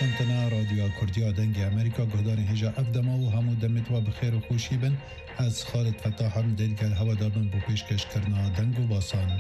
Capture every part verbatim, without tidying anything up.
شنتنا رادیو کردیا دنگ امریکا گودان هجا افدما و همو دمت و بخیر و خوشی بن از خالد فتاحم دلگل هوا دابن بو پیشکش کرنا دنگ و باسان.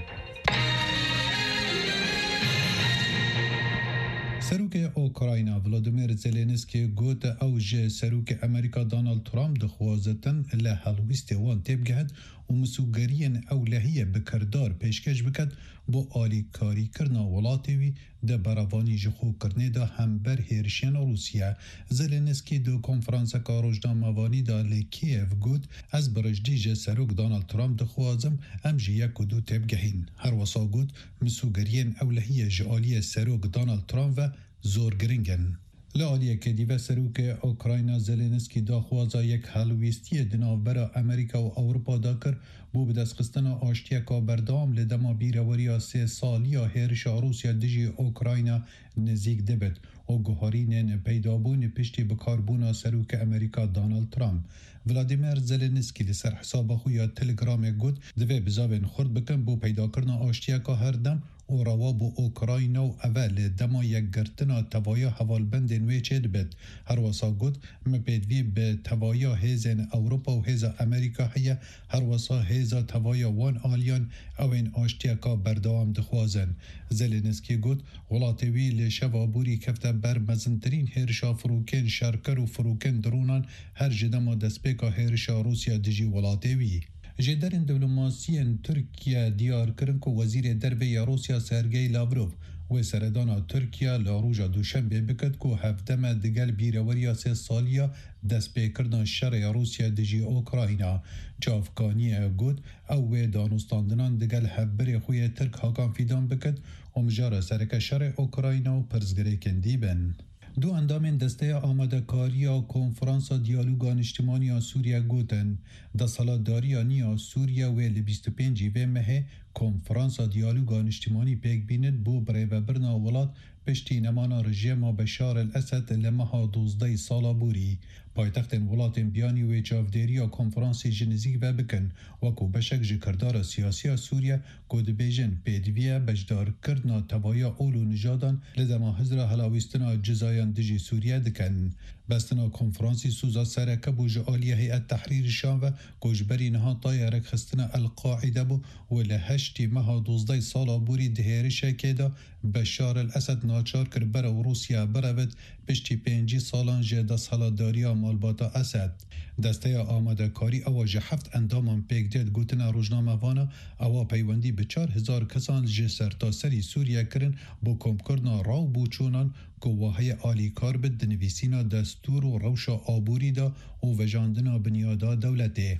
سروک اوکراینا ولادیمیر زلنسکی گوت اوج سروک امریکا دونالد ترامپ دخوازتن لحلویست وان تبگهد و مسوگرین اولهیه بکردار پیشکش بکد با آلی کاری کرنا ولاتیوی ده براوانی جخو کرنه ده همبر هیرشین روسیه. زلنسکی دو کنفرانس کاروجدان موانی ده لکیف گوت از برجدیج سروک دونالد ترامپ دخوازم امجی یک و دو تبگهین. هر وصا گوت مسوگرین اولهیه جعالی سروک دونالد ترامپ و زور گرینگن. لعالیه که دیوه سروک اوکراینا زلنسکی داخوازا یک حلویستی دنابرا امریکا و اوروپا دا کر بو بدست خستن آشتیا که بردام لدما بیروریا سه سالیا هرشا روسیا دجی اوکراینا نزیک دبت و گوهارین پیدابون پشتی بکاربونا سروک امریکا دونالد ترامپ. ولادیمیر زلنسکی لسر حساب خویا تلگرام گوت دوه بزاوین خورد بکن بو پیدا کرنا آشتیا که هر دم و رواب اوکراینا و اول دما یک گرتنا توایا حوالبند نوی چید بید. هر واسا گود مپیدوی به توایا هیزن اوروپا و هیزا امریکا هیا هر واسا هیزا توایا وان آلیان او این آشتیاکا بردوام دخوازن. زلنسکی گود غلاطوی لشوا بوری کفته بر مزنترین هرشا فروکن شرکر و فروکن درونان هر جدما دسپیکا هرشا روسیا دجی غلاطوی. جدرن دیپلماسیین ترکیه دیار کرن که وزیر دربی روسیا سرگئی لاوروف و سردانا ترکیه لاروژا دوشنبه بکد که هفدم دگل بیروریا سه سالیا دست پیکردن شر روسیا دجی اوکراینا. جافکانی گود او دانستاندنان دگل هفبر خوی ترک هاکان فیدان بکد و مجار سرک شر اوکراینا و پرزگره کندی بن. دو اندام دسته آماده کاریا کنفرانس دیالوگان اجتماعی سوریه گوتن دا سالاداری نیا سوریه و بیست و پنج و مه کنفرانس دیالوگان اجتماعی پیک بیند بو برای و برنا ولاد پشتی نمانا رژیم بشار الاسد لمها دوزده سالا بوری. پایتخت ولات بیانی و جافدیریا کنفرانس جنزی و بکن وکو بشک جکردار سیاسی سوریه کود بیجن پیدویه بجدار کردنا توایا اولو نجادان لدما حضر حلاویستنا جزایان دجی سوریه دکن. بستنا کنفرانسی سوزا سرکه بو جعالی هیئت تحریر شام و گوشبری نها طایرک خستنا القاعده بو و لهشتی مها دوزده سالا بوری دهیرشه که دا بشار الاسد ناچار کر برا و روسیا برود پشتی پنجی سالان جدا سالاداریا مالباتا اسد. دسته آماده کاری اواج هفت اندامان پیک دید گوتنا روزنامه وانا اوا پیوندی به چار هزار کسان جسر تا سری سوریه کرن با کم کردنا راو بوچونان گواهی آلی کار به دنویسینا دستور و روشا آبوری دا و وجاندنا بنیادا دولته.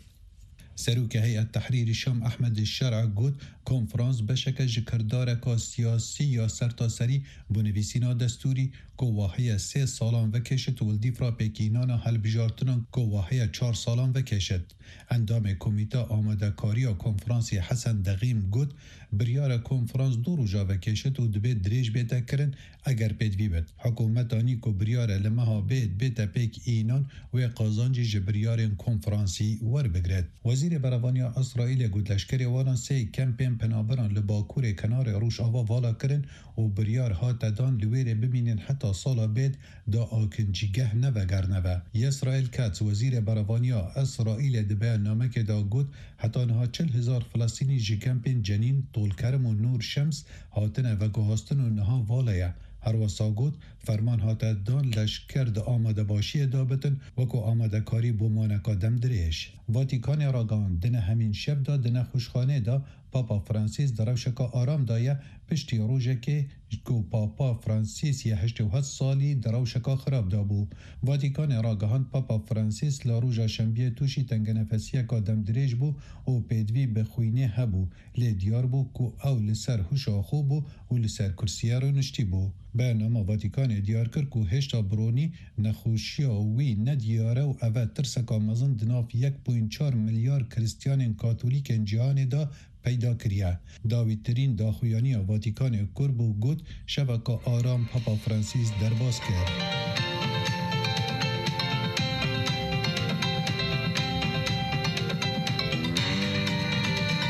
سروک هیئت تحریر شام احمد الشرع گود کنفرانس بشک جکردار که سیاسی یا سرتاسری بنویسینا دستوری گواهی سه سالان و کشت ولدیف را پیکینان حل بجارتنان گواهی چار سالان و کشت. اندام کمیته آماده کاری و کنفرانسی حسن دقیم گود بریار کنفرانس دو روژا و کشت و دبه دریج بیتا کرن اگر پیدوی بید. حکومتانی که بریار لمها بید بیتا پیک اینان و قازانجی جبریار کنفرانسی ور بگرد. وزیر براوانی اسرائیل گود لشکری واران سی کمپین پنابران لباکور کنار روش آوا والا کرن و بریار ها تدان لویر ببینین حتی سالا بید دا آکنجیگه نوگر نوه. اسرائیل کتس وزیر براوانی اسرائیل دبه نامه که دا گود حتی نها چل هزار فلسطینی جی کمپین جنین طولکرم و نور شمس هاتنه و گوهاستن و نها والایه. هر واسا گود فرمان هاته دان لشکر دا آماده باشی دابتن وکو آماده کاری بومانکا دم دریش. واتیکان راگان دنه همین شب دا دنه خوشخانه دا پاپا فرانسیس دروشکا آرام دایه پشتی روژه که کو پاپا فرانسیس یه هشت و هست سالی دروشکا خراب دا بو. واتیکان راگهان پاپا فرانسیس لاروژا شنبیه توشی تنگ نفسیه که دم دریش بو و پیدوی بخوینه هبو لی دیار بو که او لسر هوشا خوب بو و لسر کرسیه رو نشتی بو. برنامه واتیکان دیار کرد که هشتا برونی نخوشی وی ندیاره و اوه ترسکا مزن دناف یک پوینت چار میلیارد کریستیان کاتولیک جهان دا پیدا کریه. داویترین داخویانی واتیکان کرد و گود شبکه آرام پاپا فرانسیس درباز کرد.